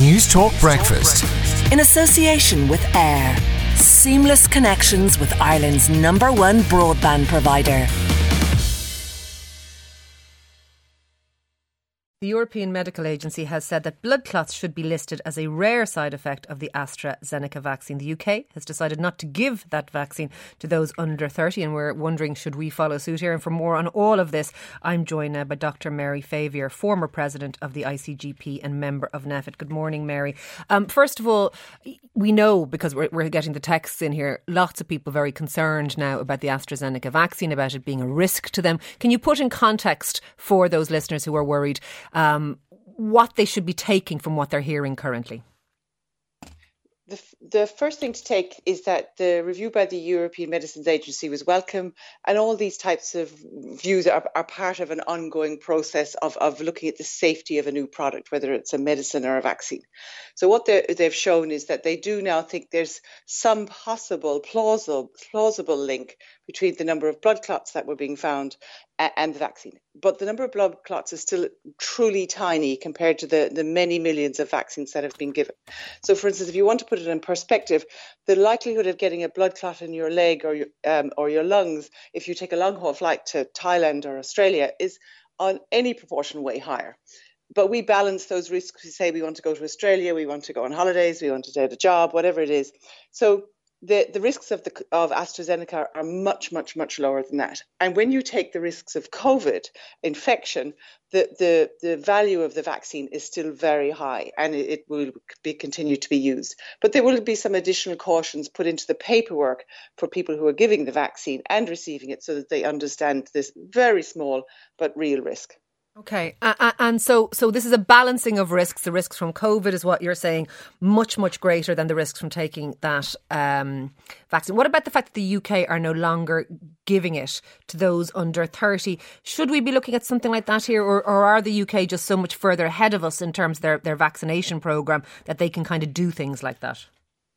News Talk Breakfast. In association with AIR. Seamless connections with Ireland's #1 broadband provider. The European Medical Agency has said that blood clots should be listed as a rare side effect of the AstraZeneca vaccine. The UK has decided not to give that vaccine to those under 30, and we're wondering, should we follow suit here? And for more on all of this, I'm joined now by Dr. Mary Favier, former president of the ICGP and member of NPHET. Good morning, Mary. First of all, we know, because we're getting the texts in here, lots of people very concerned now about the AstraZeneca vaccine, about it being a risk to them. Can you put in context for those listeners who are worried what they should be taking from what they're hearing currently? The first thing to take is that the review by the European Medicines Agency was welcome, and all these types of views are part of an ongoing process of looking at the safety of a new product, whether it's a medicine or a vaccine. So what they've shown is that they do now think there's some possible plausible link between the number of blood clots that were being found and the vaccine. But the number of blood clots is still truly tiny compared to the many millions of vaccines that have been given. So, for instance, if you want to put it in perspective, the likelihood of getting a blood clot in your leg or your lungs if you take a long-haul flight to Thailand or Australia is on any proportion way higher. But we balance those risks. We say we want to go to Australia, we want to go on holidays, we want to get a job, whatever it is. So the risks of AstraZeneca are much, much, much lower than that. And when you take the risks of COVID infection, the value of the vaccine is still very high, and it will continue to be used. But there will be some additional cautions put into the paperwork for people who are giving the vaccine and receiving it, so that they understand this very small but real risk. Okay, and so this is a balancing of risks. The risks from COVID is what you're saying, much, much greater than the risks from taking that vaccine. What about the fact that the UK are no longer giving it to those under 30? Should we be looking at something like that here, or are the UK just so much further ahead of us in terms of their vaccination programme that they can kind of do things like that?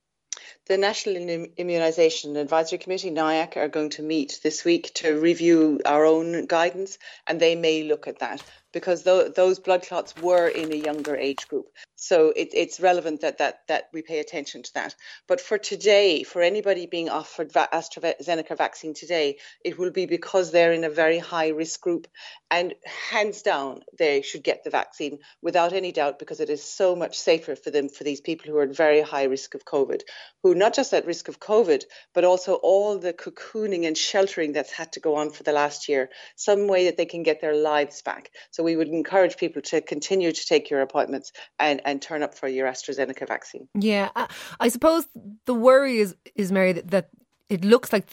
The National Immunisation Advisory Committee, NIAC, are going to meet this week to review our own guidance, and they may look at that, because those blood clots were in a younger age group. So it's relevant that we pay attention to that. But for today, for anybody being offered AstraZeneca vaccine today, it will be because they're in a very high risk group. And hands down, they should get the vaccine without any doubt, because it is so much safer for them, for these people who are at very high risk of COVID, who not just at risk of COVID, but also all the cocooning and sheltering that's had to go on for the last year, some way that they can get their lives back. So we would encourage people to continue to take your appointments and turn up for your AstraZeneca vaccine. Yeah, I suppose the worry is Mary, that it looks like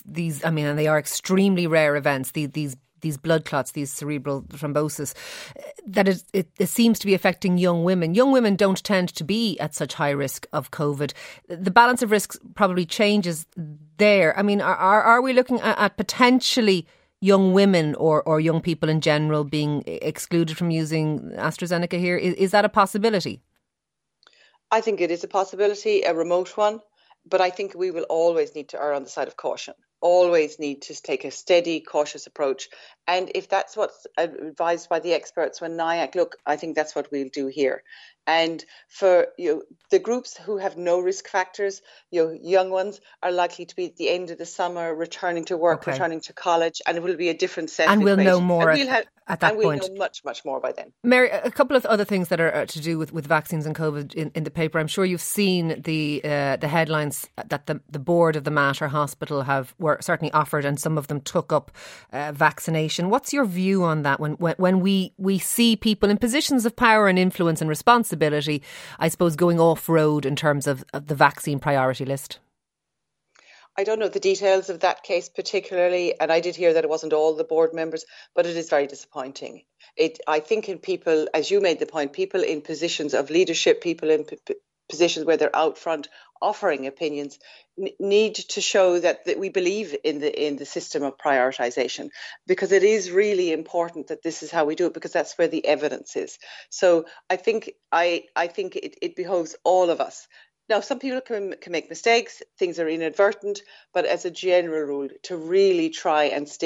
and they are extremely rare events, these blood clots, these cerebral thrombosis, that it seems to be affecting young women. Young women don't tend to be at such high risk of COVID. The balance of risks probably changes there. I mean, are we looking at potentially young women or young people in general being excluded from using AstraZeneca here? Is that a possibility? I think it is a possibility, a remote one, but I think we will always need to err on the side of caution. Always need to take a steady, cautious approach. And if that's what's advised by the experts when NIAC look, I think that's what we'll do here. And for the groups who have no risk factors, young ones are likely to be at the end of the summer, returning to work, returning to college, and it will be a different set. And we'll know more at that point. We'll know much, much more by then. Mary, a couple of other things that are to do with vaccines and COVID in the paper. I'm sure you've seen the headlines that the board of the Mater Hospital were certainly offered, and some of them took up vaccination. What's your view on that when we see people in positions of power and influence and responsibility, I suppose, going off-road in terms of the vaccine priority list? I don't know the details of that case particularly, and I did hear that it wasn't all the board members, but it is very disappointing. I think in people, as you made the point, people in positions of leadership, people in positions where they're out front offering opinions, need to show that we believe in the system of prioritisation, because it is really important that this is how we do it, because that's where the evidence is. So I think it behoves all of us. Now, some people can make mistakes, things are inadvertent, but as a general rule, to really try and stick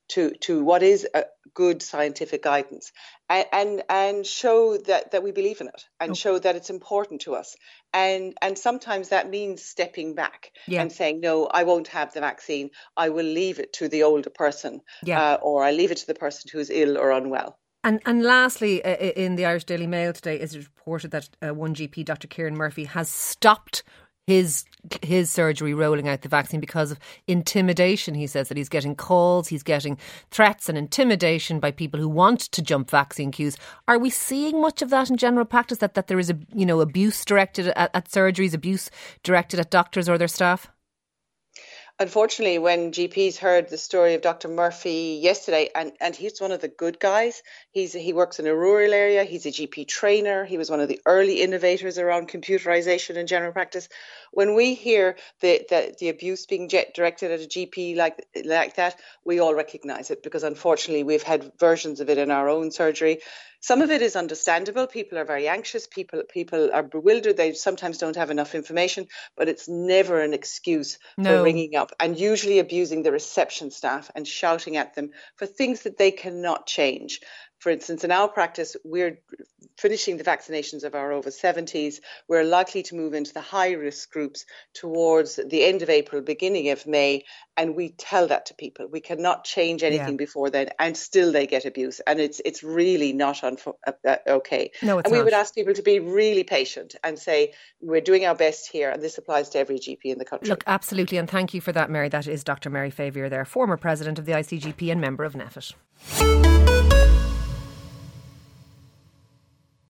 to what is a good scientific guidance, and show that we believe in it, and show that it's important to us. And sometimes that means stepping back and saying, no, I won't have the vaccine. I will leave it to the older person, or I leave it to the person who's ill or unwell. And lastly, in the Irish Daily Mail today, it is reported that one GP, Dr. Kieran Murphy, has stopped his surgery rolling out the vaccine because of intimidation. He says that he's getting calls, he's getting threats and intimidation by people who want to jump vaccine queues. Are we seeing much of that in general practice, that there is abuse directed at surgeries, abuse directed at doctors or their staff? Unfortunately, when GPs heard the story of Dr. Murphy yesterday, and he's one of the good guys, he works in a rural area, he's a GP trainer, he was one of the early innovators around computerization in general practice. When we hear the abuse being directed at a GP like that, we all recognise it, because unfortunately we've had versions of it in our own surgery. Some of it is understandable. People are very anxious. People are bewildered. They sometimes don't have enough information, but it's never an excuse for ringing up and usually abusing the reception staff and shouting at them for things that they cannot change. For instance, in our practice, we're finishing the vaccinations of our over 70s. We're likely to move into the high-risk groups towards the end of April, beginning of May, and we tell that to people. We cannot change anything before then, and still they get abuse, and it's really not okay. No, it's and we not. would ask people to be really patient and say, we're doing our best here, and this applies to every GP in the country. Look, absolutely, and thank you for that, Mary. That is Dr. Mary Favier there, former president of the ICGP and member of NPHET.